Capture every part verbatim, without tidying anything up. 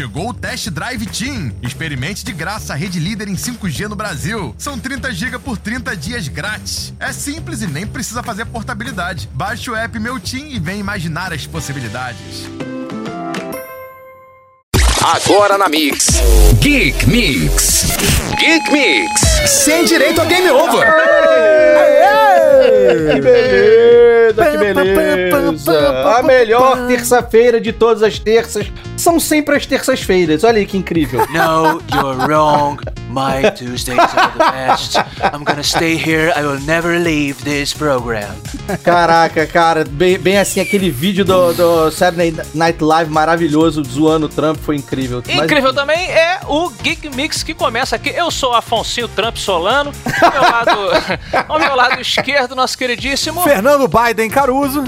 Chegou o Test Drive Team. Experimente de graça a rede líder em cinco G no Brasil. São trinta gigas por trinta dias grátis. É simples e nem precisa fazer portabilidade. Baixe o app Meu Team e vem imaginar as possibilidades. Agora na Mix. Geek Mix. Geek Mix. Sem direito a Game Over. Que beleza, que beleza. A melhor terça-feira de todas as terças são sempre as terças-feiras. Olha aí que incrível. No, you're wrong. My Tuesdays are the best. I'm gonna stay here. I will never leave this program. Caraca, cara, bem, bem assim, aquele vídeo do, do Saturday Night Live maravilhoso, zoando o Trump, foi incrível. Incrível Mas... também é o Geek Mix que começa aqui. Eu sou Afonsinho Trump Solano. Ao meu lado, ao meu lado esquerdo, nosso queridíssimo Fernando Biden Caruso.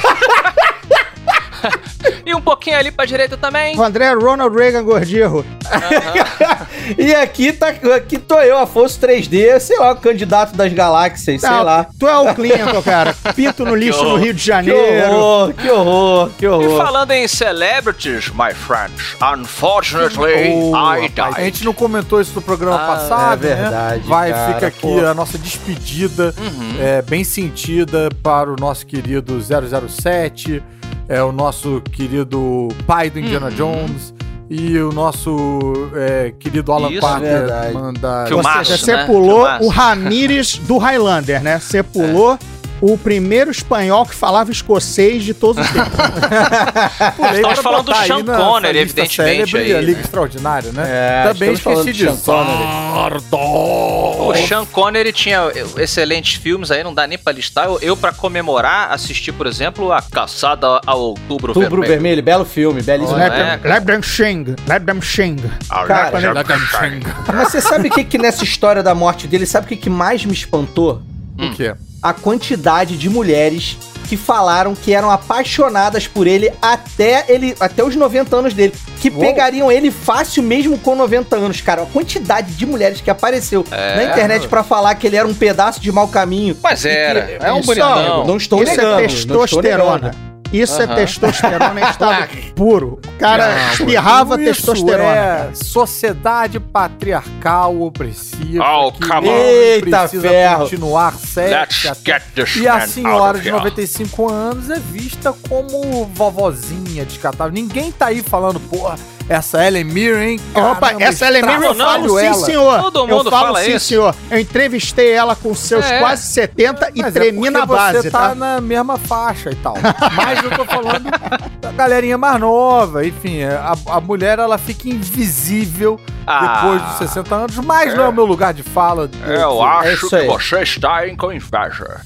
E um pouquinho ali pra direita também. O André Ronald Reagan Gordirro. Uhum. E aqui, tá, aqui tô eu, Afonso três D, sei lá, o candidato das galáxias, sei Não, lá. Tu é o Clinton, cara. Pinto no lixo no Rio de Janeiro. Que horror, que horror, que horror. E falando em celebrities, my friends, unfortunately, oh, I died. A gente não comentou isso no programa ah, passado, é verdade, né? Vai, cara, fica aqui pô. a nossa despedida, uhum. é, bem sentida para o nosso querido zero zero sete, é o nosso querido pai do Indiana uhum. Jones e o nosso é, querido Alan Isso, Parker. Manda... Ou seja, você né? pulou Filmaço. O Ramírez do Highlander, né? Você pulou... É. O primeiro espanhol que falava escocês de todos os tempos. Estamos falando do Sean Connery, evidentemente. Célebre, aí, a Liga né? Extraordinária, né? É, Também esqueci disso. O Sean Connery tinha excelentes filmes aí, não dá nem pra listar. Eu, eu pra comemorar, assisti, por exemplo, A Caçada ao Outubro, Outubro Vermelho. Vermelho, belo filme, belíssimo. Let them sing, let them sing. Cara, mas você sabe o que que nessa história da morte dele, sabe o que que mais me espantou? O quê? A quantidade de mulheres que falaram que eram apaixonadas por ele até ele até os noventa anos dele. Que Uou. Pegariam ele fácil mesmo com noventa anos, cara. A quantidade de mulheres que apareceu é. na internet pra falar que ele era um pedaço de mau caminho. Mas era. Que, é um bonitão. Não estou Isso negando. É testosterona. Isso uhum. é testosterona em estado puro. O cara não, espirrava testosterona. É sociedade patriarcal opressiva. Oh, come on. Eita, precisa ferro. continuar sexy. E a senhora de noventa e cinco anos é vista como vovozinha descartável. Ninguém tá aí falando, porra, essa Ellen Mirren, hein? Opa, essa Ellen Mirren eu falo sim, senhor. Todo mundo eu falo fala sim, isso. senhor. Eu entrevistei ela com seus é. quase setenta e Mas tremi é na base, você tá, tá? na mesma faixa e tal. Mas eu tô falando da galerinha mais nova. Enfim, a, a mulher, ela fica invisível ah. depois dos sessenta anos, mas é. não é o meu lugar de fala. Eu, eu acho é que você está com inveja.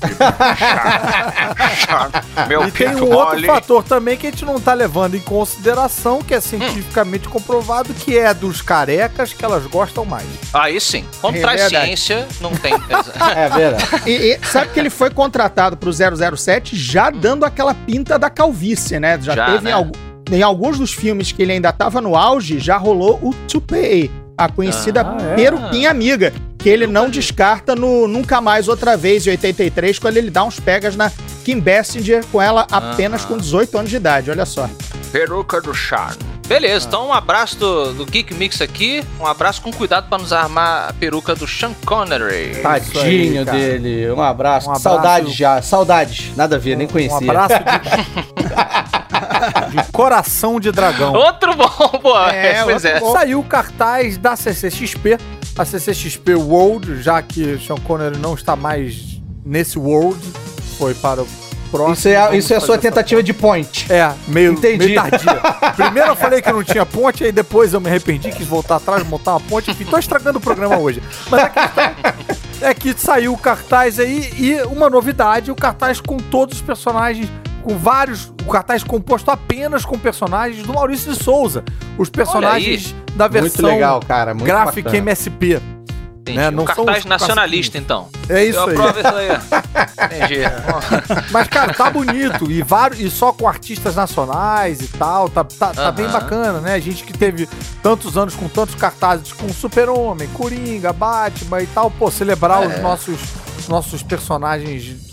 Meu e tem um outro fator também que a gente não tá levando em consideração, que é cientificamente hum. comprovado, que é dos carecas que elas gostam mais. Aí sim. Contra é a ciência, não tem... É verdade. E, e sabe que ele foi contratado pro zero zero sete já dando aquela pinta da calvície, né? Já, já teve né? em, algum, em alguns dos filmes que ele ainda tava no auge, já rolou o toupee, a conhecida ah, é. perupinha amiga, que ele não descarta no Nunca Mais Outra Vez, em oitenta e três, quando ele dá uns pegas na Kim Basinger com ela apenas ah. com dezoito anos de idade, olha só. Peruca do Charme. Beleza, ah. então um abraço do, do Geek Mix aqui, um abraço com cuidado pra nos armar a peruca do Sean Connery. Tadinho aí, dele, um abraço. um abraço. Saudades já, saudades, nada a ver, um, nem conhecia. Um abraço de... de coração de dragão. Outro bom, pô. É, pois é. Bom. Saiu o cartaz da C C X P, a C C X P World, já que Sean Connery não está mais nesse World, foi para o próximo. Isso é, isso é a sua tentativa de point. É, meio, Entendi. meio tardia. Primeiro eu falei que não tinha ponte, aí depois eu me arrependi, quis voltar atrás, montar uma ponte, enfim, tô estragando o programa hoje. Mas a questão é que saiu o cartaz aí e uma novidade, o cartaz com todos os personagens, com vários, o cartaz composto apenas com personagens do Maurício de Souza. Os personagens da versão muito legal, cara, muito gráfica bacana. M S P. Né? Não um cartaz nacionalista, então. É isso eu aí. Eu aprovo isso aí. Entendi. Mas, cara, tá bonito. E, vários, e só com artistas nacionais e tal. Tá, tá, uh-huh. tá bem bacana, né? A gente que teve tantos anos com tantos cartazes com Super-Homem, Coringa, Batman e tal. Pô, celebrar é. os nossos, nossos personagens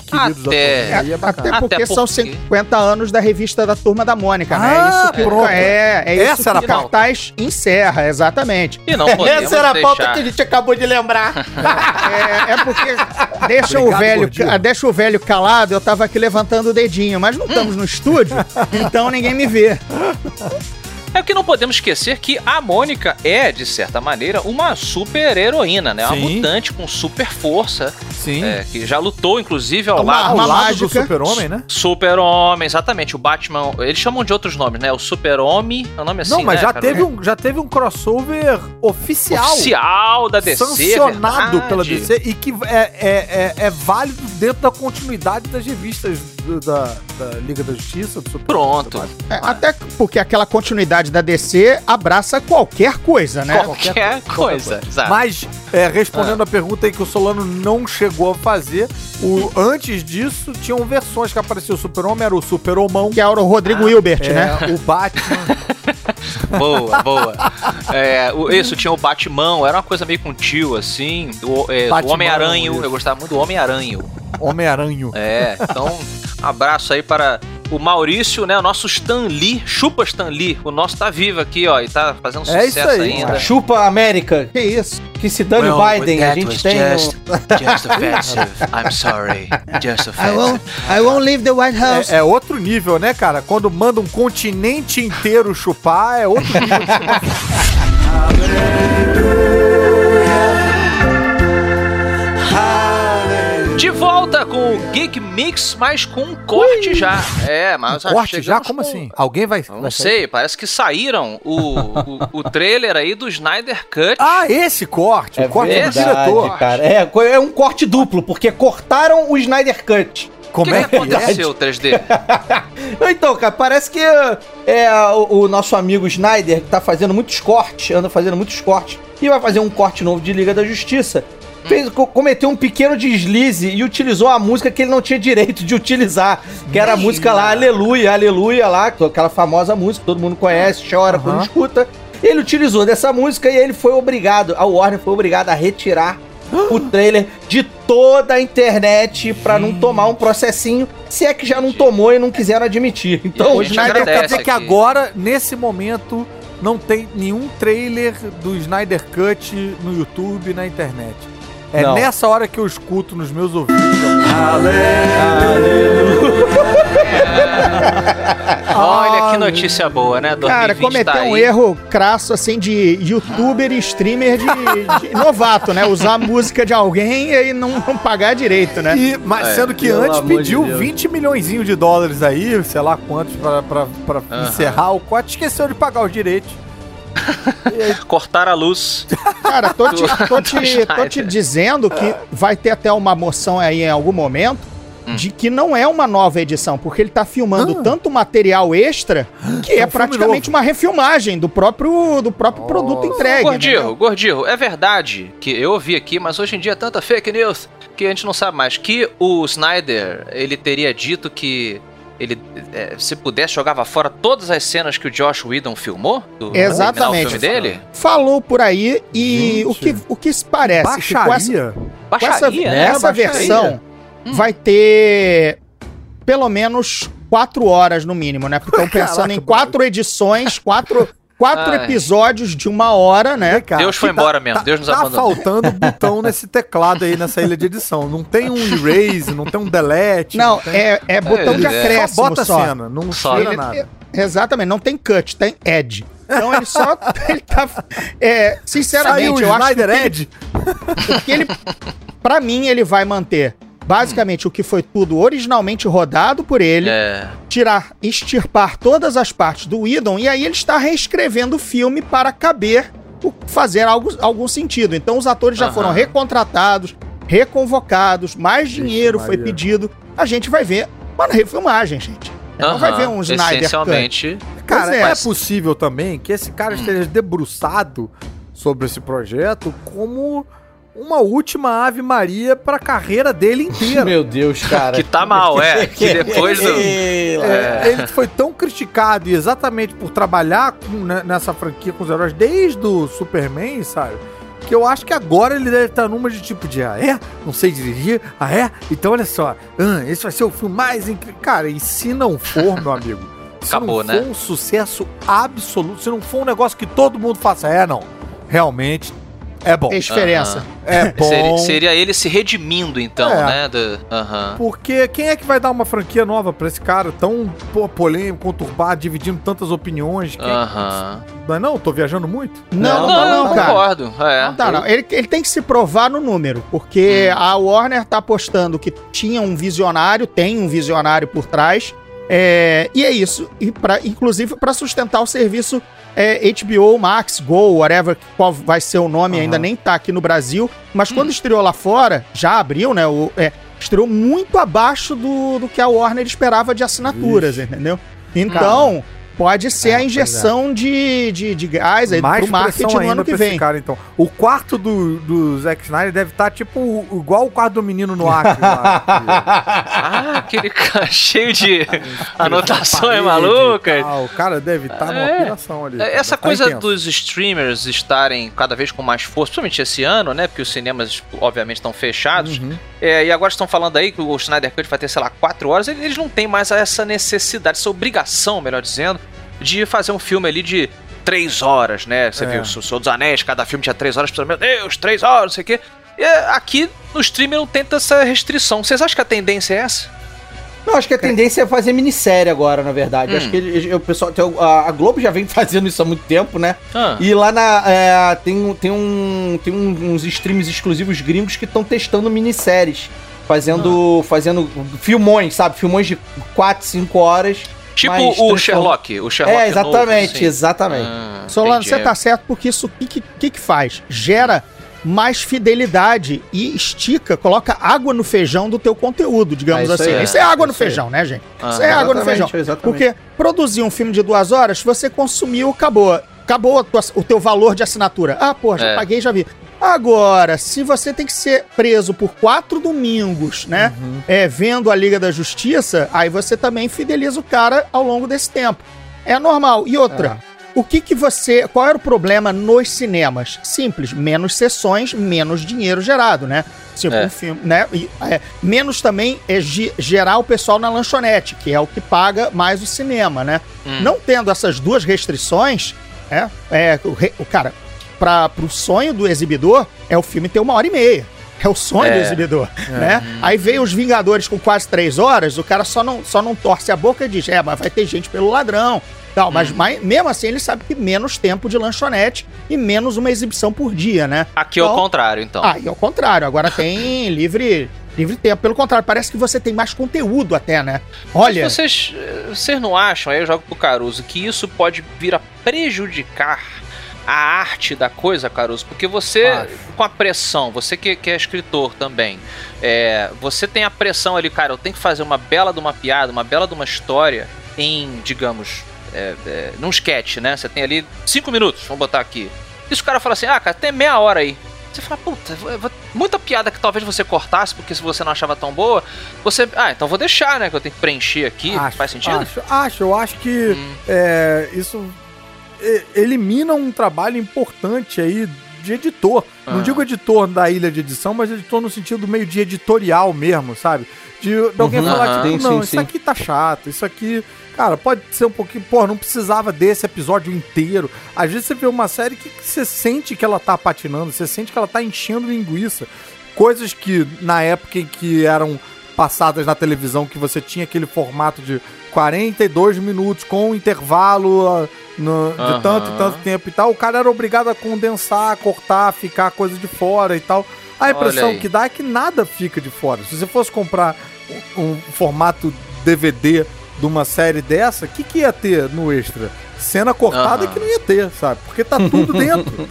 queridos Até- atores. Aí é bacana. Até porque Até são porque- cinquenta anos da revista da Turma da Mônica, né? Ah, É isso que pronto. é, é isso Essa era que a o cartaz encerra, exatamente. E não podemos Essa era a pauta deixar- que a gente acabou de lembrar. É, é porque deixa o Obrigado, velho, gordinho. deixa o velho calado, eu tava aqui levantando o dedinho, mas não estamos no estúdio, então ninguém me vê. É que não podemos esquecer que a Mônica é, de certa maneira, uma super heroína, né? Uma Sim. mutante com super força, Sim. é, que já lutou, inclusive, ao Uma lado Ao arma lado mágica. do super-homem, né? Super-Homem, exatamente. O Batman, eles chamam de outros nomes, né? O Super-Homem, é o nome assim, Não, mas né, já cara? teve, um, já teve um crossover oficial. Oficial da D C, sancionado verdade. pela D C e que é, é, é, é válido dentro da continuidade das revistas do- da, da Liga da Justiça, do Super Pronto. É, até porque aquela continuidade da D C abraça qualquer coisa, né? Qualquer coisa, exato. Mas, é, respondendo a pergunta aí que o Solano não chegou a fazer, o, antes disso, tinham versões que apareceu o Super-Homem, era o Super-Homão, Que é o Rodrigo Hilbert, é, né? o Batman. Boa, boa. É, o- isso, tinha o Batman, era uma coisa meio com tio, assim. O, é, o Batman, Homem-Aranha, isso. eu gostava muito do Homem-Aranha. Homem-Aranho. É, então, um abraço aí para o Maurício, né? O nosso Stan Lee, chupa Stan Lee. O nosso tá vivo aqui, ó, e tá fazendo É sucesso isso aí, ainda. cara. Chupa América. Que isso? Que se dane o Biden, a gente tem. o- Just offensive. I'm sorry. Just offensive. I won't leave the White House. É, é outro nível, né, cara? Quando manda um continente inteiro chupar, é outro nível. De volta com o Geek Mix, mas com um corte já. É, mas já Corte já? chegamos Como com- assim? Alguém vai... Eu vai não sair? sei, parece que saíram o, o, o trailer aí do Snyder Cut. Ah, esse corte. É o corte do verdade, diretor. cara. É, co- é um corte duplo, porque cortaram o Snyder Cut. O Como que, é que que é? aconteceu, três D? Então, cara, parece que é, o, o nosso amigo Snyder, que tá fazendo muitos cortes, anda fazendo muitos cortes, e vai fazer um corte novo de Liga da Justiça, fez, co- cometeu um pequeno deslize e utilizou a música que ele não tinha direito de utilizar, que era a música lá, Aleluia, Aleluia lá, aquela famosa música que todo mundo conhece, chora quando Aham. escuta. Ele utilizou dessa música e ele foi obrigado, a Warner foi obrigada a retirar o trailer de toda a internet pra não tomar um processinho, se é que já não tomou e não quiseram admitir. Então, E a O gente Snyder agradece quer dizer que aqui. agora, nesse momento, não tem nenhum trailer do Snyder Cut no YouTube, na internet. É Não. nessa hora que eu escuto nos meus ouvidos. Olha que notícia boa, né? Cara, dois mil e vinte cometeu tá um aí. erro crasso, assim, de youtuber e streamer de, de novato, né? Usar a música de alguém e aí não, não pagar direito, né? E, mas É, sendo que pelo antes amor de pediu Deus. vinte milhõezinhos de dólares aí, sei lá quantos, pra, pra, pra Aham. encerrar o corte. Esqueceu de pagar os direitos. Cortar a luz. Cara, tô te, tô, te, Snyder. tô te dizendo que vai ter até uma moção aí em algum momento Hum. de que não é uma nova edição, porque ele tá filmando Ah. tanto material extra que é, É um filme praticamente uma refilmagem do próprio, do próprio produto entregue. Gordinho, né? Gordinho, é verdade que eu ouvi aqui, mas hoje em dia é tanta fake news que a gente não sabe mais, que o Snyder, ele teria dito que ele, é, se pudesse, jogava fora todas as cenas que o Josh Whedon filmou? Do Exatamente. do filme dele? Falou por aí e Gente. o que, o que se parece que com essa, Baixaria. com essa, Baixaria, né? essa Baixaria. versão Hum. vai ter pelo menos quatro horas no mínimo, né? Porque estão pensando Caraca, em quatro edições, quatro, quatro Ai. episódios de uma hora, né? Cara, Deus foi tá- embora mesmo, tá- Deus nos tá abandonou. faltando botão nesse teclado aí, nessa ilha de edição. Não tem um erase, não tem um delete. Não, tem... é, é botão de É, é. acréscimo Só bota só. a cena, não Só. tira Ele- nada. Exatamente, não tem cut, tem edge. Então ele só. Ele tá. É, sinceramente, Saiu eu o acho que Snyder Edge. que ele. Pra mim, ele vai manter basicamente o que foi tudo originalmente rodado por ele, É, tirar, extirpar todas as partes do Whedon, e aí ele está reescrevendo o filme para caber, o- fazer algo, algum sentido. Então os atores já Aham. foram recontratados, reconvocados, mais dinheiro foi Maria. pedido. A gente vai ver uma refilmagem, gente. Não vai ver um Snyder Cut. essencialmente. Cara, Pois é. é Mas- possível também que esse cara esteja debruçado sobre esse projeto como uma última Ave Maria para a carreira dele inteira. Meu Deus, cara. Que tá mal, é. Que depois do. É, Ele foi tão criticado e exatamente por trabalhar com- né, nessa franquia com os heróis desde o Superman, sabe? que eu acho que agora ele deve estar numa de tipo de, ah, é? Não sei dirigir? Ah, é? Então olha só, ah, esse vai ser o filme mais incrível. Cara, e se não for, meu amigo, se Acabou, não for né? um sucesso absoluto, se não for um negócio que todo mundo faça, é, não, realmente é bom. Tem diferença. É bom. Seria, seria ele se redimindo, então, É. né? Do, aham. Porque quem é que vai dar uma franquia nova pra esse cara tão pô, polêmico, conturbado, dividindo tantas opiniões? Quem- Aham. Não é não? Tô viajando muito? Não, não, Não, não, não, cara. concordo. É. Não tá, não. Ele, ele tem que se provar no número, porque a Warner tá apostando que tinha um visionário, tem um visionário por trás, é, e é isso. E pra, inclusive para sustentar o serviço é, H B O Max, Go, whatever, qual vai ser o nome, Uhum. ainda nem tá aqui no Brasil, mas quando estreou lá fora, já abriu, né, o, é, estreou muito abaixo do, do que a Warner esperava de assinaturas, entendeu? Então... Pode ser É, a pois injeção de, de, de gás aí Mais pro marketing pressão no ano ainda que pra esse vem. cara, então. O quarto do, do Zack Snyder deve estar, tipo, igual o quarto do menino no Acre. lá, Ah, aquele cara cheio de que- anotações parede malucas. e tal. O cara deve estar numa É. operação ali. É, Essa Tá coisa intenso. dos streamers estarem cada vez com mais força, principalmente esse ano, né? Porque os cinemas, obviamente, estão fechados. Uhum. É, e agora estão falando aí que o Snyder Cut vai ter, sei lá, quatro horas. Eles não têm mais essa necessidade, essa obrigação, melhor dizendo, de fazer um filme ali de três horas, né? Você É. viu o Senhor dos Anéis, cada filme tinha três horas. Meu Deus, três horas, não sei o quê. E aqui no streamer não tem essa restrição. Vocês acham que a tendência é essa? Não, acho que a tendência é fazer minissérie agora, na verdade. Hum. Acho que ele- o pessoal, tem o- a a Globo já vem fazendo isso há muito tempo, né? Ah. E lá na é, tem, um- tem, um, tem um- uns streams exclusivos gringos que estão testando minisséries. Fazendo, fazendo filmões, sabe? Filmões de quatro, cinco horas. Tipo mas o transforma- Sherlock. O Sherlock É, exatamente, novo, assim. exatamente. Ah, Solano, entendi. você tá certo, porque isso o que, que, que que faz? Gera mais fidelidade e estica, coloca água no feijão do teu conteúdo, digamos Ah, isso assim. aí, isso é água é no isso aí. feijão, né, gente? Ah, isso é água no exatamente, feijão. exatamente. Porque produzir um filme de duas horas, você consumiu, acabou. Acabou a tua- o teu valor de assinatura. Ah, pô, já É. paguei, já vi. Agora, se você tem que ser preso por quatro domingos, né, é, vendo a Liga da Justiça, aí você também fideliza o cara ao longo desse tempo. É normal. E outra, o que que você... Qual era o problema nos cinemas? Simples, menos sessões, menos dinheiro gerado, né? Tipo, É. um filme, né? E, é, menos também é ge- gerar o pessoal na lanchonete, que é o que paga mais o cinema, né? Hum. Não tendo essas duas restrições, é, é o, re- o cara, para pro sonho do exibidor, é o filme ter uma hora e meia. É o sonho É. do exibidor, né? Aí veio os Vingadores com quase três horas, o cara só não, só não torce a boca e diz, é, mas vai ter gente pelo ladrão. Tal, mas, mas mesmo assim ele sabe que menos tempo de lanchonete e menos uma exibição por dia, né? Aqui é o contrário, então. Aí ao contrário, agora tem livre, livre tempo. Pelo contrário, parece que você tem mais conteúdo até, né? Olha, Mas vocês, vocês não acham, aí eu jogo pro Caruso, que isso pode vir a prejudicar a arte da coisa, Caruso? Porque você, Acho. com a pressão, você que, que é escritor também, é, você tem a pressão ali, cara, eu tenho que fazer uma bela de uma piada, uma bela de uma história em, digamos, é, é, num sketch, né? Você tem ali cinco minutos, vamos botar aqui. E se o cara fala assim, ah, cara, tem meia hora aí. Você fala, puta, vou- vou- muita piada que talvez você cortasse, porque se você não achava tão boa, você, ah, então vou deixar, né, que eu tenho que preencher aqui. Acho, Faz sentido? Acho, acho. Eu acho que Hum. é, isso e- elimina um trabalho importante aí de editor. Não Ah. digo editor da ilha de edição, mas editor no sentido meio de editorial mesmo, sabe? De, de alguém Uhum, falar, aham. tipo, Sim, não, sim, isso sim. aqui tá chato, isso aqui... Cara, pode ser um pouquinho... Pô, não precisava desse episódio inteiro. Às vezes você vê uma série que, que você sente que ela tá patinando, você sente que ela tá enchendo linguiça. Coisas que, na época em que eram passadas na televisão, que você tinha aquele formato de quarenta e dois minutos com intervalo ah, no- de Aham. tanto e tanto tempo e tal, o cara era obrigado a condensar, cortar, ficar coisa de fora e tal. A impressão aí. que dá é que nada fica de fora. Se você fosse comprar um, um formato D V D de uma série dessa, o que, que ia ter no extra? Cena cortada Aham. que não ia ter, sabe? Porque tá tudo dentro.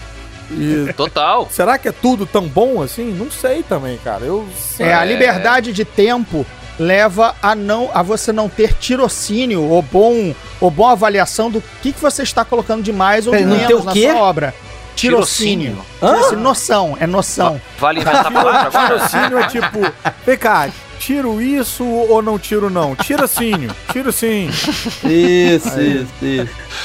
E Total. será que é tudo tão bom assim? Não sei também, cara. Eu é, a É. liberdade de tempo leva a não a você não ter tirocínio ou bom ou boa avaliação do que, que você está colocando de mais ou de Peraí, não tem menos o na quê? sua obra. Tirocínio. Tirocínio? Tirocínio. Noção, é noção. Vale inventar a palavra agora? tirocínio é tipo, vem cá, tiro isso ou não tiro não? Tirocínio, tirocínio. Isso, isso, isso.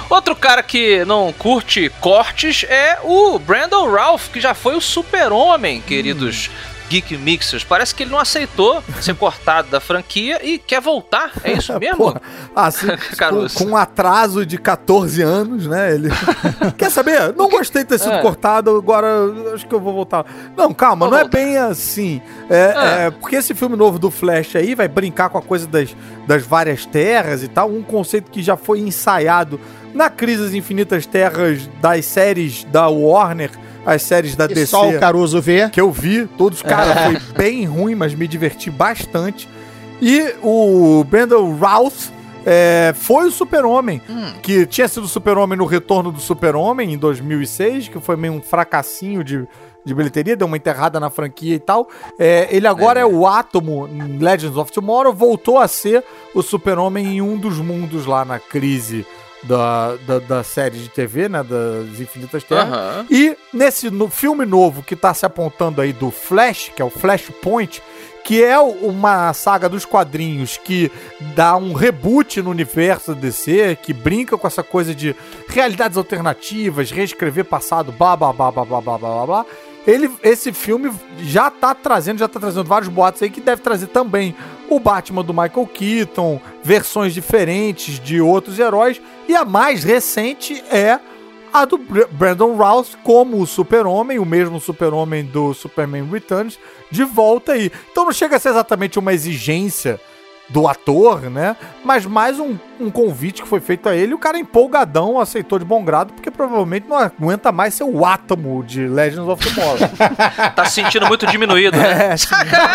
Outro cara que não curte cortes é o Brandon Routh, que já foi o super-homem, queridos Geek Mixers. Parece que ele não aceitou ser cortado da franquia e quer voltar. É isso mesmo? Porra, assim, com, com um atraso de catorze anos, né? Ele quer saber? Não gostei de ter sido É. cortado, agora acho que eu vou voltar. Não, calma, Vou não voltar. é bem assim. É, Ah. é, porque esse filme novo do Flash aí vai brincar com a coisa das, das várias terras e tal, um conceito que já foi ensaiado na Crise das Infinitas Terras das séries da Warner, as séries da E D C. só o Caruso vê. Que eu vi, todos, cara, foi bem ruim, mas me diverti bastante. E o Brandon Routh é, foi o Super-Homem, Hum. que tinha sido o Super-Homem no Retorno do Super-Homem, em dois mil e seis, que foi meio um fracassinho de, de bilheteria, deu uma enterrada na franquia e tal. É, ele agora é. é o Átomo em Legends of Tomorrow, voltou a ser o Super-Homem em um dos mundos lá na crise da, da, da série de T V, né, das Infinitas Terras. Aham. E nesse no filme novo que tá se apontando aí do Flash, que é o Flashpoint, que é o- uma saga dos quadrinhos que dá um reboot no universo da D C, que brinca com essa coisa de realidades alternativas, reescrever passado, blá, blá, blá, blá, blá, blá, blá, blá. Ele, esse filme já tá trazendo, já tá trazendo vários boatos aí que deve trazer também o Batman do Michael Keaton, versões diferentes de outros heróis, e a mais recente é a do Br- Brandon Routh como o Super-Homem, o mesmo Super-Homem do Superman Returns, de volta aí. Então não chega a ser exatamente uma exigência do ator, né? Mas mais um, um convite que foi feito a ele. O cara empolgadão aceitou de bom grado, porque provavelmente não aguenta mais ser o Átomo de Legends of Tomorrow. Tá se sentindo muito diminuído, né? É, sim.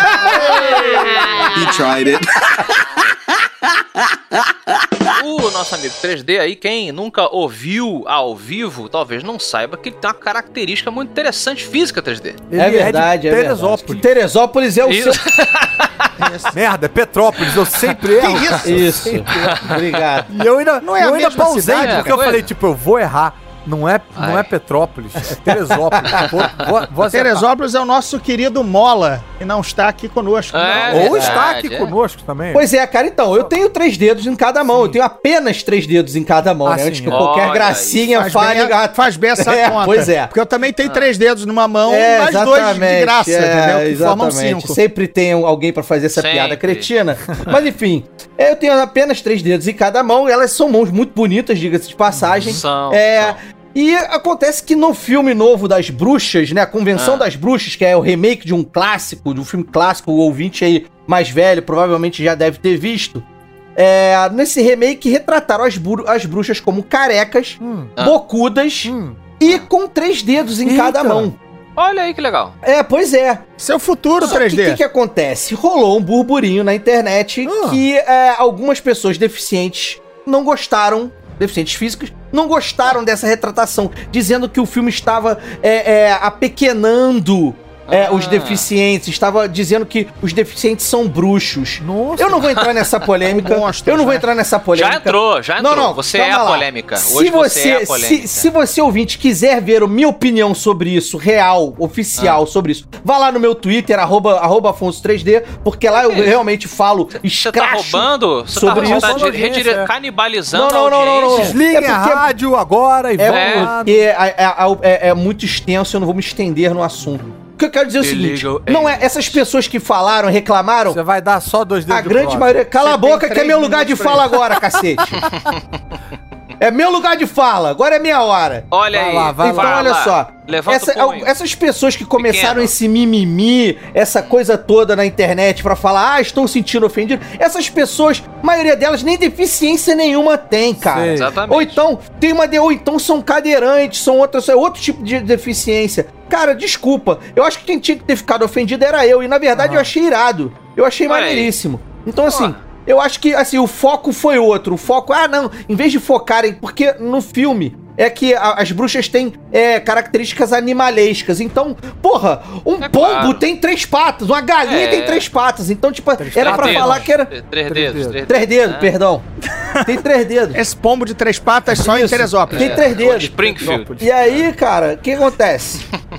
He tried it. O nosso amigo três D aí, quem nunca ouviu ao vivo, talvez não saiba que ele tem uma característica muito interessante física, três D. Ele É verdade, de é verdade. Teresópolis. Teresópolis é o Isso. seu... Merda, é Petrópolis, eu sempre erro. Isso. Obrigado. E eu ainda, Não é a eu ainda mesma pausei, cidade, porque eu coisa. falei, tipo, eu vou errar. Não é, não Ai. é Petrópolis, é Teresópolis. vou, vou, vou acertar. Teresópolis é o nosso querido Mola, que não está aqui conosco. É. Não. Ou verdade, está aqui é. conosco também. Pois é, cara, então, eu tenho três dedos em cada mão. Eu tenho apenas três dedos em cada mão, Ah, né? sim, Antes que é. qualquer Olha gracinha Faz fale... bem, a- faz bem essa É, conta. pois é. Porque eu também tenho três dedos numa mão É, e mais dois de graça, é, entendeu? Que formam exatamente. cinco. Sempre tem alguém pra fazer essa Sempre. piada cretina. Mas enfim, é, eu tenho apenas três dedos em cada mão. E elas são mãos muito bonitas, diga-se de passagem. São, É, são. E acontece que no filme novo das bruxas, né? A Convenção Ah. das Bruxas, que é o remake de um clássico, de um filme clássico, o ouvinte aí mais velho provavelmente já deve ter visto. É, nesse remake retrataram as, bru- as bruxas como carecas, Hum, Ah. bocudas hum. e com três dedos em Eita. cada mão. Olha aí que legal. É, pois é. Seu futuro Só que três o D. que, que acontece? Rolou um burburinho na internet Ah. que é, algumas pessoas deficientes não gostaram, deficientes físicos, não gostaram dessa retratação, dizendo que o filme estava é, é, apequenando é, Ah. os deficientes, estava dizendo que os deficientes são bruxos. Nossa. Eu não vou entrar nessa polêmica. Monstros, eu não vou né? entrar nessa polêmica. Já entrou, já entrou. Não, não, você é calma a lá. polêmica. Se Hoje você, você é a polêmica. Se, se você ouvinte quiser ver a minha opinião sobre isso, real, oficial, Ah. sobre isso, vá lá no meu Twitter, arroba, arroba Afonso três D, porque lá eu Que isso? realmente falo Você tá escracho roubando? Você sobre tá, isso. você tá Roubando de- redire- audiência. canibalizando Não, não, não, a não, não. audiência. Desliguem É a porque- rádio agora e É vão lá. porque é, é- é- é muito extenso, eu não vou me estender no assunto. O que eu quero dizer é o seguinte, Illegal não é essas pessoas que falaram, reclamaram, Você vai dar só dois dedos a de grande prova. maioria... Cala Você a boca tem que é três meu lugar de minutos pra fala isso. agora, cacete. É meu lugar de fala, agora é minha hora. Olha Vai aí. lá, vai Então, lá. olha só. Levanta Essa- o punho. essas pessoas que começaram Pequeno. esse mimimi, essa coisa toda na internet pra falar, ah, estou sentindo ofendido. Essas pessoas, a maioria delas nem deficiência nenhuma tem, cara. Sei. Exatamente. Ou então, tem uma de, ou então são cadeirantes, são outras, é outro tipo de deficiência. Cara, desculpa. Eu acho que quem tinha que ter ficado ofendido era eu. E na verdade eu achei irado. Eu achei Olha aí. maneiríssimo. Então, assim, Ó. eu acho que assim, o foco foi outro. O foco, ah, não, em vez de focarem, porque no filme é que a- as bruxas têm é, características animalescas. Então, porra, um É pombo claro. tem três patas, uma galinha É. tem três patas. Então, tipo, era Três pra dedos. falar que era. Três Três dedos. dedos. Três Três dedos, né? perdão. Tem três dedos. Esse pombo de três patas só em Isso. Teresópolis. Tem três É, dedos. Springfield. E aí, cara, o que acontece?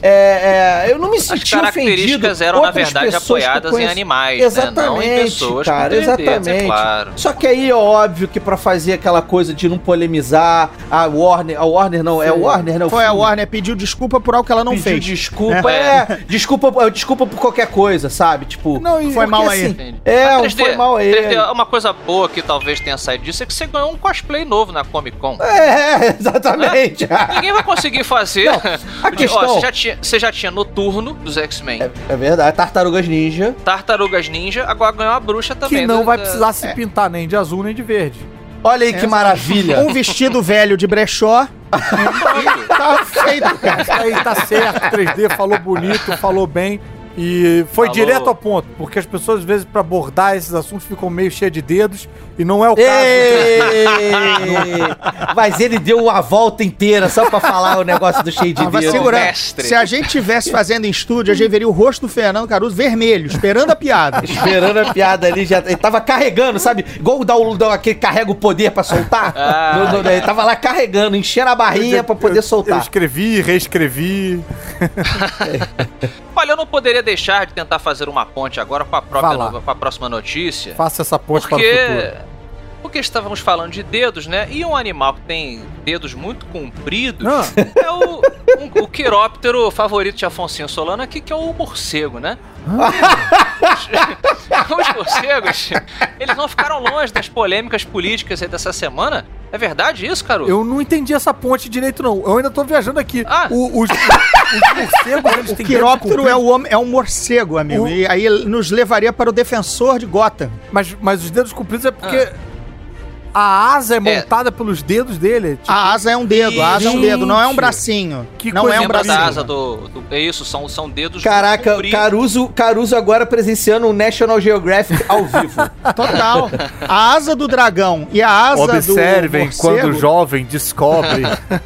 É, é, eu não me senti As ofendido. características eram, na Outras verdade, pessoas que eu apoiadas em conheço- animais, Exatamente, né? Não em pessoas cara, com três dedos, exatamente. é claro. Só que aí é óbvio que pra fazer aquela coisa de não polemizar, a Warner, a Warner não, é a Warner, né? o Foi a filme. Warner, pediu desculpa por algo que ela não Pediu fez. desculpa, é, desculpa, desculpa por qualquer coisa, sabe? Tipo, Não, e- Foi porque, mal aí. Entendi. É, Mas um três D, foi mal aí. três D, uma coisa boa que talvez tenha saído disso é que você ganhou um cosplay novo na Comic Con. É, exatamente. Ninguém vai conseguir fazer. a questão- Ó, você, já tinha, você já tinha Noturno dos X-Men, É, é verdade, Tartarugas Ninja. Tartarugas Ninja, agora ganhou a bruxa também. Que não do- vai da- precisar se pintar nem de azul nem de verde. Olha aí que maravilha. Um vestido velho de brechó. E tá feito, cara. Isso aí tá certo, três D falou bonito, falou bem. E foi Falou. direto ao ponto, porque as pessoas, às vezes, pra abordar esses assuntos, ficam meio cheias de dedos, e não é o caso. Ei! Mas ele deu a volta inteira só pra falar o negócio do cheio de Tava dedo. segurando. mestre. Se a gente tivesse fazendo em estúdio, a gente veria o rosto do Fernando Caruso vermelho, esperando a piada. Esperando a piada ali, já, ele tava carregando, sabe? Igual o Download, aquele carrega o poder pra soltar. Ah. No- no- ele tava lá carregando, enchendo a barrinha pra poder Eu soltar. escrevi, reescrevi. Olha, eu não poderia deixar de tentar fazer uma ponte agora com a, própria, Vá lá. no- com a próxima notícia. Faça essa ponte para o Porque, futuro. porque estávamos falando de dedos, né? E um animal que tem dedos muito compridos Ah. é o, um- o quiróptero favorito de Afonso Solano aqui, que é o morcego, né? Os morcegos, eles não ficaram longe das polêmicas políticas aí dessa semana. É verdade isso, Caru? Eu não entendi essa ponte direito, não. Eu ainda tô viajando aqui. Ah. O- os, os morcegos, eles O têm quiróptero dedos é, o homem, é um morcego, amigo. O- E aí ele nos levaria para o defensor de Gotham. Mas, mas os dedos compridos é porque a asa é montada pelos dedos dele. Tipo, A asa é um dedo, a asa é um dedo, não é um Gente, bracinho. que não coisa é um Lembra bracinho. da asa do, do... É isso, são, são dedos Caraca, compridos. Caruso, Caruso agora presenciando o National Geographic ao vivo. Total. A asa do dragão e a asa observem do quando o morcego, jovem descobre.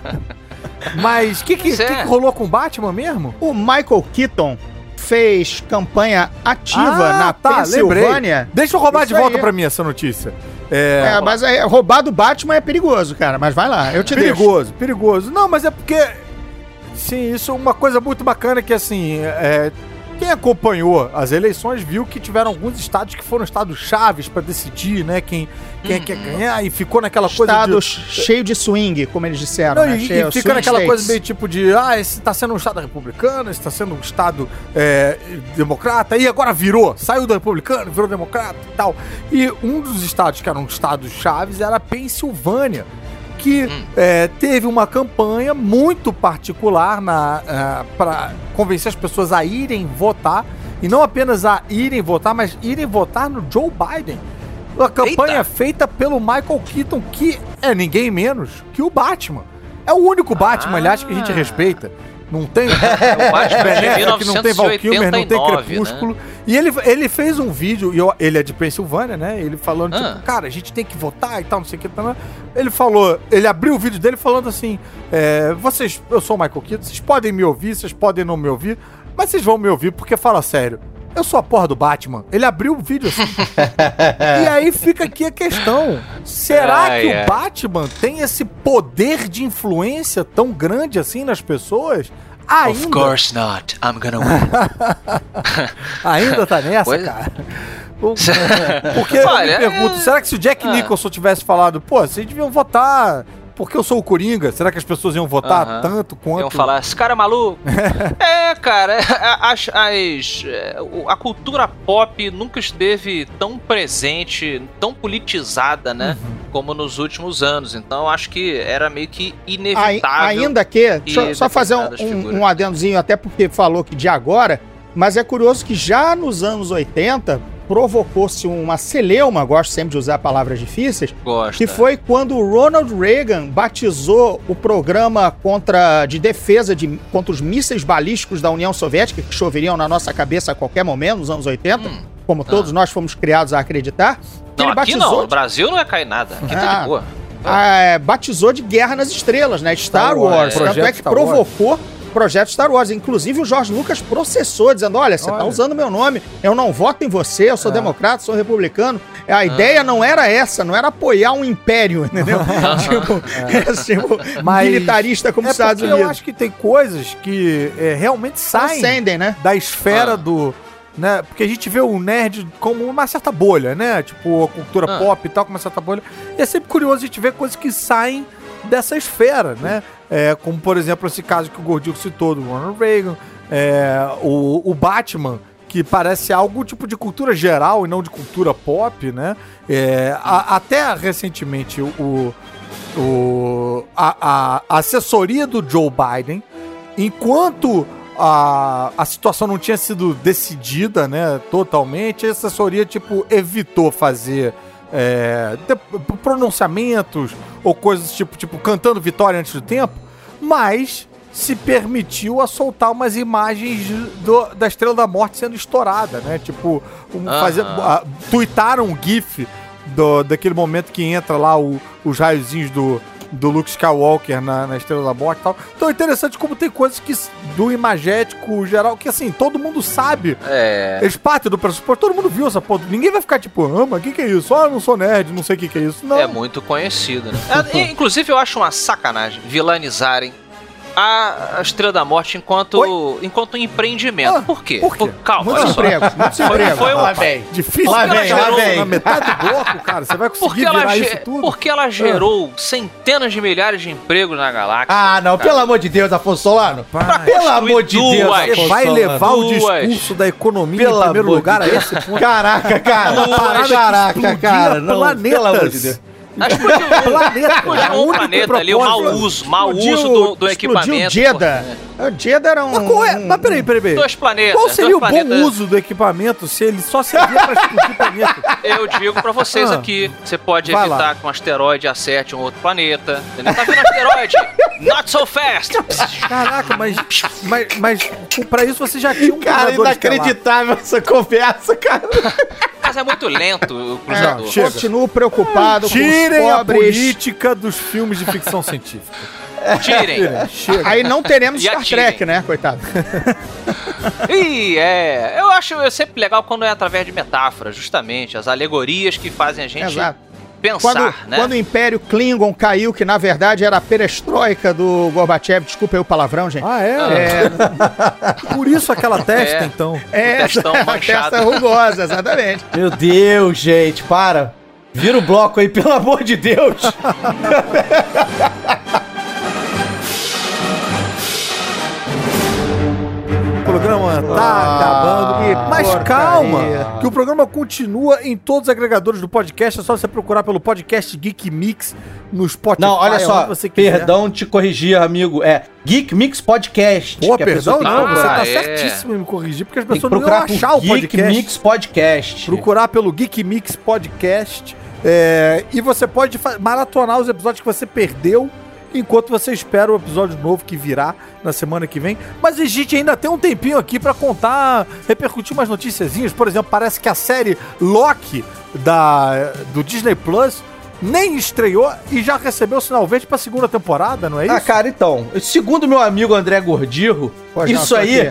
Mas o que, que, Pois é. que, que rolou com o Batman mesmo? o Michael Keaton fez campanha ativa na Pensilvânia. lembrei. Deixa eu roubar Isso de volta aí. pra mim essa notícia. É, É, mas é, roubar do Batman é perigoso, cara. Mas vai lá, eu te deixo. perigoso, perigoso. Não, mas é porque... Sim, isso é uma coisa muito bacana que, assim, é, quem acompanhou as eleições viu que tiveram alguns estados que foram estados chaves pra decidir, né, quem, quem é que ia ganhar, e ficou naquela coisa Estado de... cheio de swing, como eles disseram. Não, né? e, Cheio- e fica swing naquela states. coisa meio tipo de, ah, esse tá sendo um estado republicano, esse tá sendo um estado é, democrata, e agora virou, saiu do republicano, virou democrata e tal. E um dos estados que eram estados chaves era a Pensilvânia, que é, teve uma campanha muito particular na, para convencer as pessoas a irem votar, e não apenas a irem votar, mas irem votar no Joe Biden. Uma campanha Eita. feita pelo Michael Keaton, que é ninguém menos que o Batman. É o único Batman, Ah. aliás, que a gente respeita. Não tem o Batman de Benéfica, que não tem Val Kilmer, não tem mil novecentos e oitenta e nove, Crepúsculo. E ele, ele fez um vídeo, e eu- ele é de Pensilvânia, né? Ele falando, Ah. tipo, cara, a gente tem que votar e tal, não sei o que. Tal. Ele falou, ele abriu o vídeo dele falando assim, é, vocês, eu sou o Michael Keaton, vocês podem me ouvir, vocês podem não me ouvir, mas vocês vão me ouvir porque, fala sério, eu sou a porra do Batman. Ele abriu o vídeo assim. E aí fica aqui a questão. Será Ai, que ai. o Batman tem esse poder de influência tão grande assim nas pessoas? Ainda, Of course not. I'm gonna win. ainda tá nessa, Pois- cara? O- Porque eu me Olha, pergunto, é- será que se o Jack Ah. Nicholson tivesse falado, pô, vocês deviam votar porque eu sou o Coringa, será que as pessoas iam votar Aham. tanto quanto... Iam falar, esse cara é maluco. É, cara, é, as, as- é, o- a cultura pop nunca esteve tão presente, tão politizada, né? Uhum. Como nos últimos anos. Então acho que era meio que Ai- inevitável. Ainda que, e só, só fazer um, determinadas figuras. um, um adendozinho, até porque falou que de agora, mas é curioso que já nos anos oitenta provocou-se uma celeuma, gosto sempre de usar palavras difíceis, Gosta. que foi quando o Ronald Reagan batizou o programa contra, de defesa de, contra os mísseis balísticos da União Soviética, que choveriam na nossa cabeça a qualquer momento, nos anos oitenta, Hum. como todos nós fomos criados a acreditar. que Não, ele aqui batizou não. No Brasil não ia cair nada. Aqui tá Ah. de boa. ah, batizou de Guerra nas Estrelas, né? Star, Star Wars, Wars. Tanto é projeto que Star Wars. provocou projeto Star Wars. Inclusive o George Lucas processou, dizendo, olha, você Olha. tá usando meu nome, eu não voto em você, eu sou É. democrata, sou republicano. A ideia não era essa, não era apoiar um império, entendeu? tipo, é. tipo Mas militarista como é os Estados porque Unidos. eu acho que tem coisas que é, realmente saem Transcendem, né? da esfera Ah. do... Né? Porque a gente vê o nerd como uma certa bolha, né? Tipo, a cultura Ah. pop e tal, como uma certa bolha. E é sempre curioso a gente ver coisas que saem dessa esfera, né? É, como, por exemplo, esse caso que o Gordinho citou do Ronald Reagan, é, o, o Batman, que parece algo tipo de cultura geral e não de cultura pop, né? É, a- até recentemente, o, o, a, a assessoria do Joe Biden, enquanto a, a situação não tinha sido decidida, né, totalmente, a assessoria, tipo, evitou fazer é, de- pronunciamentos ou coisas tipo, tipo, cantando vitória antes do tempo, mas se permitiu a soltar umas imagens do- da Estrela da Morte sendo estourada, né? Tipo, um, Aham. fazer, a, tuitaram um gif do, daquele momento que entra lá o- os raiozinhos do, do Luke Skywalker na, na Estrela da Morte e tal. Então é interessante como tem coisas que s- do imagético geral, que assim, todo mundo sabe. É. Eles partem do pressuposto, todo mundo viu essa porra. Ninguém vai ficar tipo, ah, mas o que, que é isso? Ah, eu não sou nerd, não sei o que, que é isso. Não. É muito conhecido, né? É, e, inclusive, eu acho uma sacanagem vilanizarem a, a Estrela da Morte enquanto, enquanto um empreendimento. Ah, por quê? por quê? calma, Muitos olha só. empregos, muitos Foi, empregos. foi um, Lá vem. Difícil Lá pra vem, caramba, lá vem. na metade do bloco, cara. Você vai conseguir porque, ela, virar ge- isso tudo. porque ela gerou centenas de milhares de empregos na galáxia. Ah, não, cara. pelo amor de Deus, Afonso Solano. Pai, Pelo amor de duas. Deus, Você Afonso vai Solano. levar o Duas. discurso da economia Pelo em primeiro amor lugar de a Deus. esse ponto? Caraca, cara. Uma parada que Caraca, explodia cara. Não, planetas. pelo amor de Deus. Acho que podia um, Planeta. podia O um único planeta ali, o mau propósito- uso, mau Explodiu- uso do, do explodiu equipamento. Jeddah. O Jeddah era um... Mas, qual é? Mas peraí, peraí, peraí. Dois planetas. Qual seria dois o bom planetas. uso do equipamento se ele só servia pra explodir planeta? Eu digo pra vocês Ah. aqui, você pode Vai evitar lá. que um asteroide acerte um outro planeta. Entendeu? Tá vindo um asteroide? Not so fast! Caraca, mas, mas, mas pra isso você já tinha um Cara, cruzador estelar. inacreditável essa conversa, cara. Mas é muito lento o cruzador. É, chega. Continuo preocupado com Tirem os a pobres. política dos filmes de ficção científica. Tirem. Chega. Aí não teremos E Star atirem. Trek, né, coitado? Ih, é. Eu acho é sempre legal quando é através de metáforas, justamente. As alegorias que fazem a gente Exato. pensar, Quando, né? quando o Império Klingon caiu, que na verdade era a perestroika do Gorbachev, desculpa aí o palavrão, gente. Ah, é? É, Por isso aquela testa, É. então. é testão a manchado. testa rugosa, exatamente. Meu Deus, gente, para. Vira o bloco aí, pelo amor de Deus. O programa tá Ah, acabando. que Mas porcaria. calma, que o programa continua em todos os agregadores do podcast. É só você procurar pelo podcast Geek Mix no Spotify. Não, olha só, onde você quiser. perdão te corrigir, amigo. É Geek Mix Podcast. Pô, que a perdão, pessoa tem que não, você procurar. tá Ah, é. certíssimo em me corrigir, porque as Tem que pessoas não iam procurar achar por o Geek podcast. Mix Podcast. Procurar pelo Geek Mix Podcast. é, e você pode fa- maratonar os episódios que você perdeu enquanto você espera o episódio novo que virá na semana que vem. Mas a gente ainda tem um tempinho aqui pra contar, repercutir umas noticiazinhas. Por exemplo, parece que a série Loki da, do Disney Plus nem estreou e já recebeu o sinal verde pra segunda temporada, não é isso? Ah, cara, então, segundo meu amigo André Gordirro, Pois não, isso tô aí... aqui.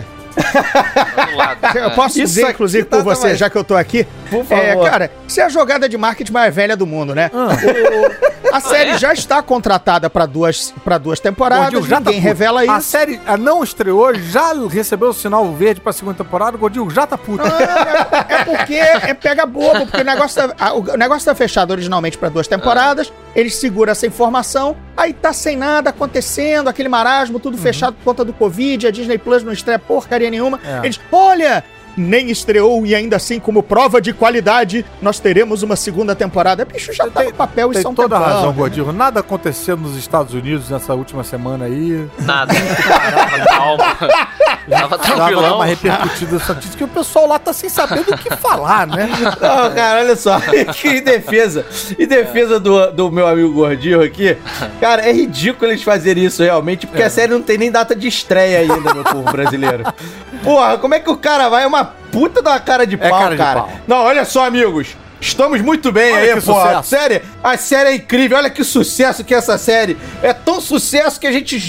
Do lado, Eu né? posso Isso dizer, aqui inclusive, tá por você, também. já que eu tô aqui. Por É, favor. cara, isso é a jogada de marketing mais velha do mundo, né? Ah. O- a série já está contratada para duas, pra duas temporadas, Gordinho, já tá ninguém puto. revela A isso. série a não estreou, já recebeu o sinal verde pra segunda temporada, o Gordinho já tá puto. Ah, é porque é pega bobo, porque o negócio, tá, a- o negócio tá fechado originalmente para duas temporadas, eles seguram essa informação, aí tá sem nada acontecendo, aquele marasmo, tudo fechado por conta do Covid, a Disney Plus não estreia porcaria nenhuma. É. Eles, olha, nem estreou e ainda assim, como prova de qualidade, nós teremos uma segunda temporada. Bicho, já tá no papel, Tem isso é um toda a tempão. razão, Gordinho. Nada aconteceu nos Estados Unidos nessa última semana aí. Nada. Tava calmo. Tava Dava tranquilão. uma repercutida essa notícia que o pessoal lá tá sem saber do que falar, né? Não, cara, olha só, que em defesa, em defesa do, do meu amigo Gordinho aqui, cara, é ridículo eles fazerem isso realmente, porque a série não tem nem data de estreia ainda, meu povo brasileiro. Porra, como é que o cara vai? É uma puta de uma cara de pau, cara de cara. pau. Não, olha só, amigos. Estamos muito bem Olha aí, que porra. A sucesso. série, a série é incrível. Olha que sucesso que é essa série. É tão sucesso que a gente já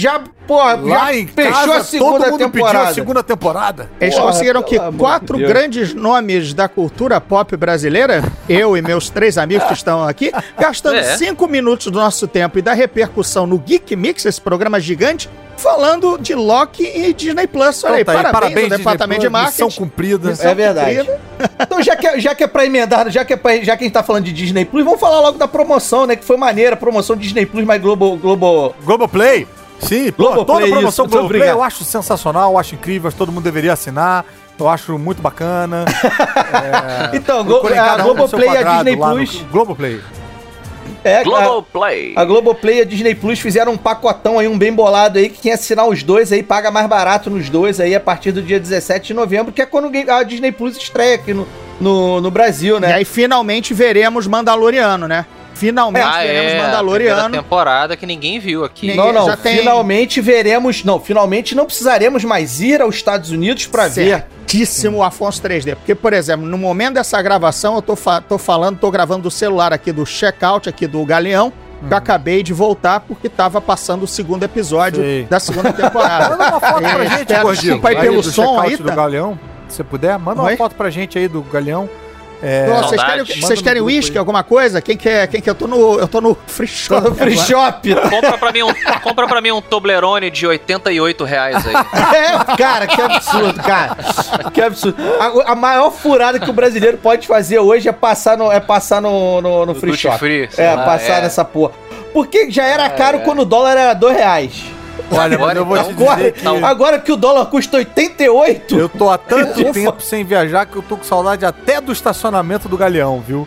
porra, Lá em fechou casa, a segunda todo mundo temporada. pediu a segunda temporada. Eles Porra, conseguiram que pelo amor quatro de Deus. grandes nomes da cultura pop brasileira, eu e meus três amigos que estão aqui, gastando É. cinco minutos do nosso tempo e da repercussão no Geek Mix, esse programa gigante, falando de Loki e Disney Plus. Olha aí, Então tá aí, parabéns, Disney ao departamento de Plus, marketing. missão cumprida. Missão É verdade. cumprida. Então, já que, é- já que é pra emendar, já que, é pra, já que a gente tá falando de Disney Plus, vamos falar logo da promoção, né? Que foi maneira, a promoção Disney Plus mais Globo... Globo... Globoplay. Sim, pô, Globoplay, toda a promoção isso, muito Globoplay obrigado. eu acho sensacional, eu acho incrível, acho que todo mundo deveria assinar. Eu acho muito bacana. É, Então, Glo- procurem a cada um no seu Globoplay e a quadrado Disney lá no Plus... Globoplay. É, Global Play. A Globoplay e a Disney Plus fizeram um pacotão aí, um bem bolado aí, que quem assinar os dois aí paga mais barato nos dois aí a partir do dia dezessete de novembro, que é quando a Disney Plus estreia aqui no, no, no Brasil, E né? aí finalmente veremos Mandaloriano, né? Finalmente Ah, veremos é, a primeira Mandaloriano. temporada que ninguém viu aqui. Ninguém- Não, não, já tem- finalmente veremos, não, finalmente não precisaremos mais ir aos Estados Unidos pra ver. Certíssimo Afonso três D. Porque, por exemplo, no momento dessa gravação, eu tô, fa- tô falando, tô gravando do celular aqui do checkout, aqui do Galeão, que eu acabei de voltar porque tava passando o segundo episódio Sei. da segunda temporada. Manda uma foto pra É, gente, espero- Gordinho. desculpa aí pelo do som checkout aí, do tá? Galeão, se você puder, manda Oi? uma foto pra gente aí do Galeão. É, Nossa, vocês Saudade. querem, Manda vocês no querem grupo uísque, aí. alguma coisa? Quem quer? Quem quer? Eu tô no, eu tô no free shop. Todo free agora. shop. Compra pra mim um, compra pra mim um Toblerone de oitenta e oito reais aí. É, cara, que absurdo, cara. Que absurdo. A, a maior furada que o brasileiro pode fazer hoje é passar no, é passar no, no, no No free duty shop. free, sei é, lá, passar é. nessa porra. Porque já era caro é. quando o dólar era dois reais. Olha, mas Agora, eu vou te então, Agora, dizer que agora que o dólar custa oitenta e oito. eu tô há tanto Ufa. tempo sem viajar que eu tô com saudade até do estacionamento do Galeão, viu?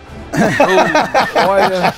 Olha,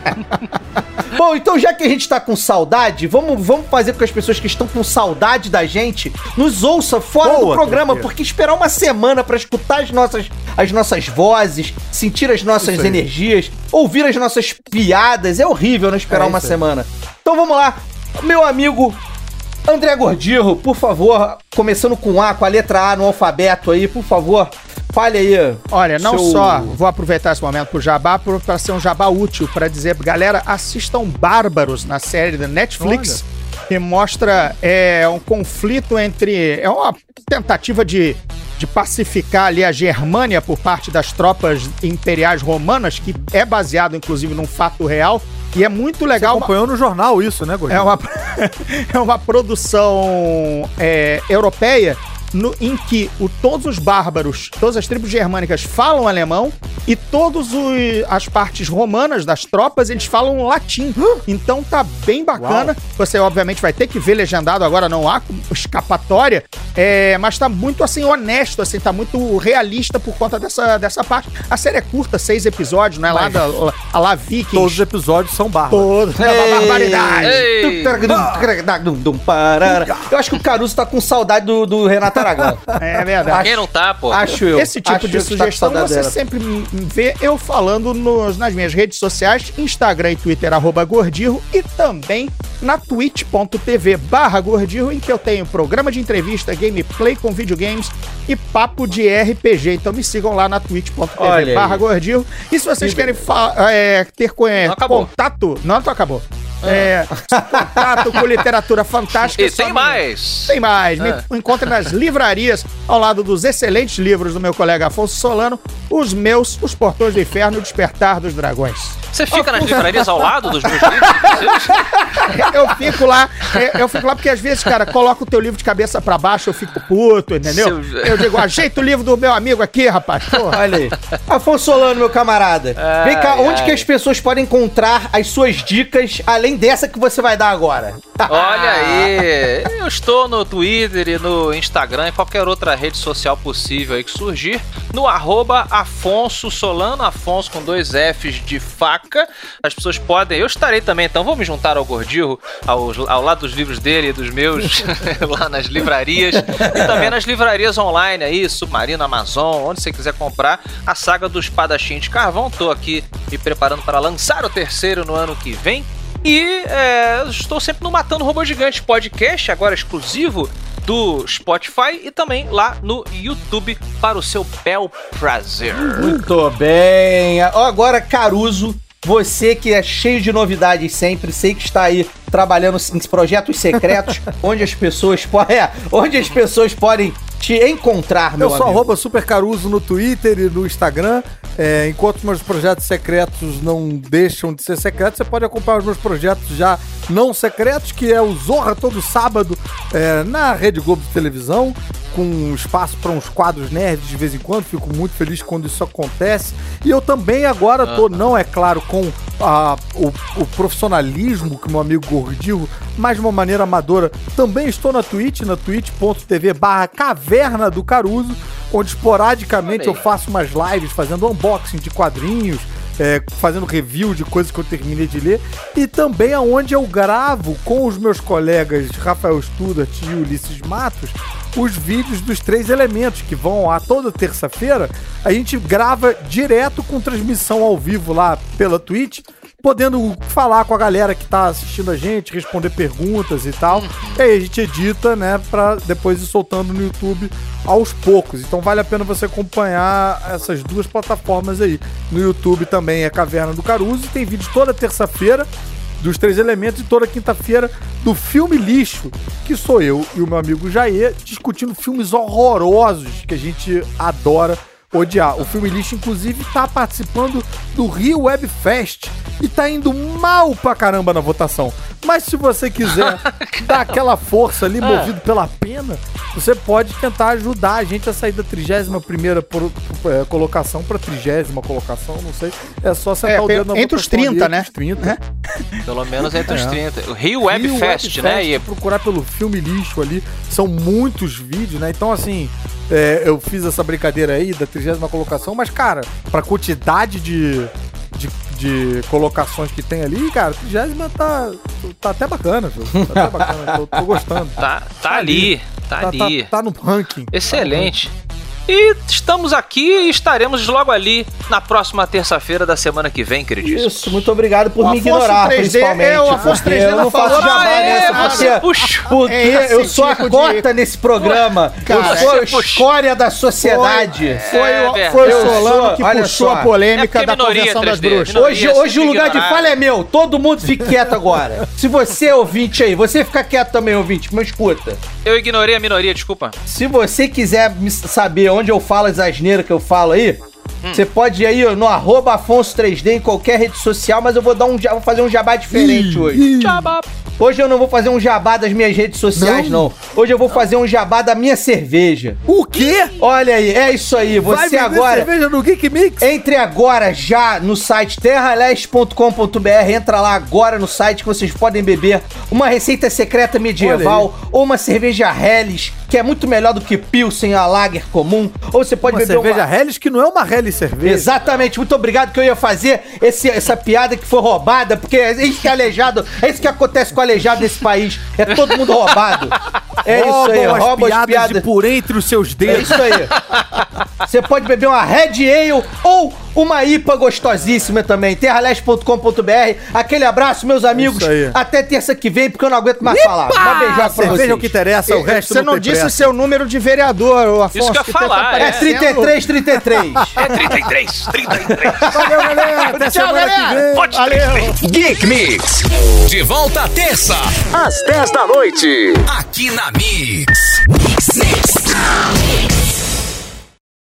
Bom, então já que a gente tá com saudade, vamos, vamos fazer com que as pessoas que estão com saudade da gente nos ouça fora Boa, do programa, tranquilo. porque esperar uma semana pra escutar as nossas, as nossas vozes, sentir as nossas Isso aí. energias, ouvir as nossas piadas, é horrível não esperar É uma isso aí. semana. Então vamos lá, meu amigo André Gordirro, por favor, começando com A, com a letra A no alfabeto aí, por favor, fale aí. Olha, não seu- só vou aproveitar esse momento pro jabá, pro- pra ser um jabá útil, pra dizer, galera, assistam Bárbaros na série da Netflix, que mostra é, um conflito entre... É uma tentativa de, de pacificar ali a Germânia por parte das tropas imperiais romanas, que é baseado, inclusive, num fato real, e é muito você legal... acompanhou no jornal isso, né, Gordinho? É uma, é uma produção é, europeia no- em que o, todos os bárbaros, todas as tribos germânicas falam alemão e todas as partes romanas das tropas, eles falam latim. Então tá bem bacana. Você, obviamente, vai ter que ver legendado, agora não há escapatória, é, mas tá muito, assim, honesto, assim, tá muito realista por conta dessa, dessa parte. A série é curta, seis episódios, não é lá Mas- da a lá Vikings. Todos os episódios são bárbaros. Todos. É uma barbaridade. Ei. Eu acho que o Caruso tá com saudade do, do Renato Aragão. É verdade. Quem não tá, pô? Acho eu. Esse tipo Acho de eu que tá com sugestão saudade você dela. sempre me vê eu falando nos, nas minhas redes sociais, Instagram e Twitter, arroba Gordirro, e também na twitch.tv barra Gordirro, em que eu tenho programa de entrevista, gameplay com videogames e papo de R P G. Então me sigam lá na Olha twitch.tv aí. barra Gordirro. E se vocês Que querem fa- é, ter co- é, Não acabou. contato... Não, não acabou. É, contato com literatura fantástica. E só tem me- mais. Tem mais. É. Me encontre nas livrarias, ao lado dos excelentes livros do meu colega Afonso Solano, os meus, Os Portões do Inferno e o Despertar dos Dragões. Você fica nas livrarias ao lado dos meus livros? Eu fico lá, é, eu fico lá porque às vezes, cara, coloca o teu livro de cabeça pra baixo, eu fico puto, entendeu? Seu- Eu digo, ajeita o livro do meu amigo aqui, rapaz. Porra. Olha aí. Afonso Solano, meu camarada. Ai, Vem cá, onde ai. que as pessoas podem encontrar as suas dicas, além dessa que você vai dar agora? Olha aí, eu estou no Twitter e no Instagram e qualquer outra rede social possível aí que surgir, no arroba Afonso Solano, Afonso com dois Fs de faca. As pessoas podem, eu estarei também, então vou me juntar ao Gordirro, ao, ao lado dos livros dele e dos meus, lá nas livrarias, e também nas livrarias online aí, Submarino, Amazon, onde você quiser comprar a saga do Espadachim de Carvão. Tô aqui me preparando para lançar o terceiro no ano que vem. E é, estou sempre no Matando Robô Gigante podcast, agora exclusivo do Spotify e também lá no YouTube para o seu bel prazer. Muito bem. Ó, agora, Caruso, você que é cheio de novidades sempre, sei que está aí trabalhando em projetos secretos, onde as pessoas podem, é, onde as pessoas podem te encontrar, meu Eu sou amigo. arroba supercaruso no Twitter e no Instagram. É, enquanto meus projetos secretos não deixam de ser secretos, você pode acompanhar os meus projetos já não secretos, que é o Zorra todo sábado é, na Rede Globo de televisão, com espaço para uns quadros nerds de vez em quando. Fico muito feliz quando isso acontece. E eu também agora tô, não é claro, com a, o, o profissionalismo que meu amigo Gordillo, mas de uma maneira amadora, também estou na Twitch, na twitch.tv barra Caverna do Caruso, onde esporadicamente eu faço umas lives fazendo unboxing de quadrinhos, é, fazendo review de coisas que eu terminei de ler, e também aonde eu gravo com os meus colegas Rafael Studart e Ulisses Matos os vídeos dos Três Elementos, que vão a toda terça-feira. A gente grava direto com transmissão ao vivo lá pela Twitch, podendo falar com a galera que tá assistindo a gente, responder perguntas e tal. E aí a gente edita, né, pra depois ir soltando no YouTube aos poucos. Então vale a pena você acompanhar essas duas plataformas aí. No YouTube também é Caverna do Caruso, e tem vídeo toda terça-feira dos Três Elementos e toda quinta-feira do Filme Lixo, que sou eu e o meu amigo Jair discutindo filmes horrorosos que a gente adora odiar. O Filme Lixo, inclusive, tá participando do Rio Web Fest e tá indo mal pra caramba na votação. Mas se você quiser dar aquela força ali, movido pela pena, você pode tentar ajudar a gente a sair da trigésima primeira por, por, é, colocação pra trigésima colocação, não sei. É só sentar É, o dedo na entre os votação trinta, ali, né? Entre os trinta. Pelo menos entre os É. trinta. O Rio Web Rio Fest, Web né? Fest, E procurar pelo Filme Lixo ali, são muitos vídeos, né? Então, assim, é, eu fiz essa brincadeira aí da trigésima colocação, mas, cara, pra quantidade de, de, de colocações que tem ali, cara, a trigésima tá, tá até bacana, viu? Tá até bacana, tô, tô gostando. tá, tá ali, tá, Tá, ali. tá, tá no ranking. Excelente. E estamos aqui e estaremos logo ali na próxima terça-feira da semana que vem, queridíssimo. Isso, muito obrigado por O me Afonso ignorar, três D principalmente. é, o Afonso porque três D eu não não faço falou jabá nada, nessa, é, porque, você puxa. porque É esse eu sou a tipo de- cota nesse programa. Cara, eu sou a você puxa. escória da sociedade. Foi, É o- verdade. foi o Eu Solano sou- que olha puxou só. a polêmica É porque da minoria Convenção das três D, Bruxas. minoria. Hoje, é hoje o sempre lugar de ignorado. fala é meu. Todo mundo fique quieto agora. Se você é ouvinte aí, você fica quieto também, ouvinte, mas escuta. Eu ignorei a minoria, desculpa. Se você quiser me saber onde eu falo as asneiras que eu falo aí, você pode ir aí no arroba Afonso três D em qualquer rede social, mas eu vou dar um ja- vou fazer um jabá diferente hoje. Tchau. Hoje eu não vou fazer um jabá das minhas redes sociais, não. Hoje eu vou fazer um jabá da minha cerveja. O quê? Olha aí, é isso aí. Vai Você beber agora... cerveja no Geek Mix? Entre agora já no site terra leste ponto com ponto b r, entra lá agora no site que vocês podem beber uma receita secreta medieval ou uma cerveja Helles, que é muito melhor do que Pilsen, a Lager comum, ou você pode Uma beber cerveja uma... Helles que não é uma Helles cerveja. Exatamente, muito obrigado que eu ia fazer esse, essa piada que foi roubada, porque é isso que é aleijado, é isso que acontece com o aleijado desse país, é todo mundo roubado. É isso aí, Roubam as rouba as piadas piadas. de por entre os seus É dedos. isso aí. Você pode beber uma Red Ale ou uma I P A gostosíssima também. terra leste ponto com ponto b r. Aquele abraço, meus amigos. isso aí. Até terça que vem, porque eu não aguento mais falar. Um beijar pra Cerveja vocês. é o que interessa, o resto Você não tem disse pressa. seu número de vereador, o Afonso. Isso que eu ia tá falar, É aparecendo. trinta e três, trinta e três. É trinta e três, trinta e três. Valeu, galera. Até Tchau, semana que galera. vem. Pode Valeu. Geek Mix. De volta terça, às dez da noite. Aqui na Mix. Mix, Mix.